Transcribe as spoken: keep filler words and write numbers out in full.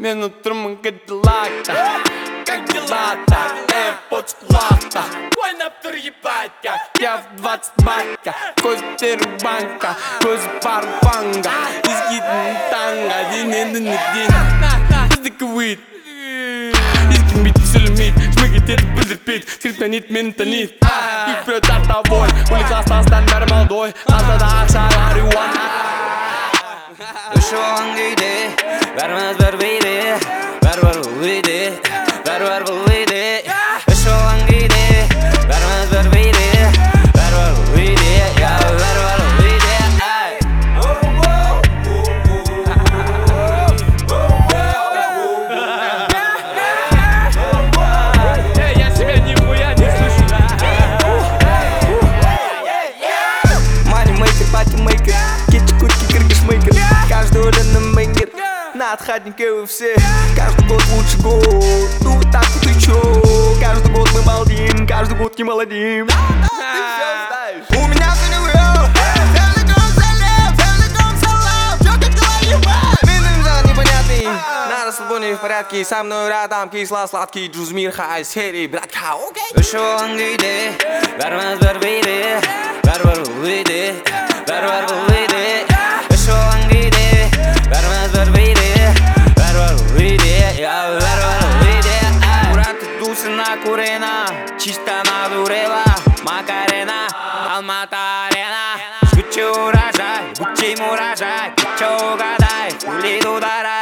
Мен отырмын кадиллакта, как дела-то, AirPods құлақта. Ойнап тұр ебать как, я в двадцать батка. Көздері банка, көзі бар банга. Езгейдің таңға, дененің неден. Біздікі уид, езгенбейді, сөйлемейді, жмеге теді білдірпейді. Сірт танит, мені танит. Ик біреу тарта бой, өлі кластастан бәрі малдой. Қалтада ақшалар юан. Үш оған күйде, бәріміз бір бейде, бәрі-бір бұл бейде, бәрі-бір бұл бейде. Үш оған күйде, бәріміз бір бейде, бәрі-бір бұл бейде, бәрі-бір бұл бейде. Я себя нихуя не слышу. Moneymaker, патимейкер, кетчи-кутки, киргиш-мейкер. Каждый уленный бенгер, на отходнике вы все. Каждый год лучше год, ну вот так вот и чё. Каждый год мы балдим, каждый год не молодим. У меня сыневьё, целиком залив, целиком салам. Чё как дела, ебать? Минным за непонятный. На расслабоне в порядке, со мной рядом кисло-сладкий Джузмир Хай, серии братка, окей? Үш оған күйде, бәріміз бір бейде, бәрі-бір бұл бейде, бәрі-бір бұл бейде. Үш оған күйде, бәріміз бір бейде, бәрі-бір бұл бейде, бәрі-бір бұл бейде. Кураты дусына курена, чисто надурела, Макарена, Алматы арена. Жгучий урожай, гуччий урожай, чё угадай, улиду дарай.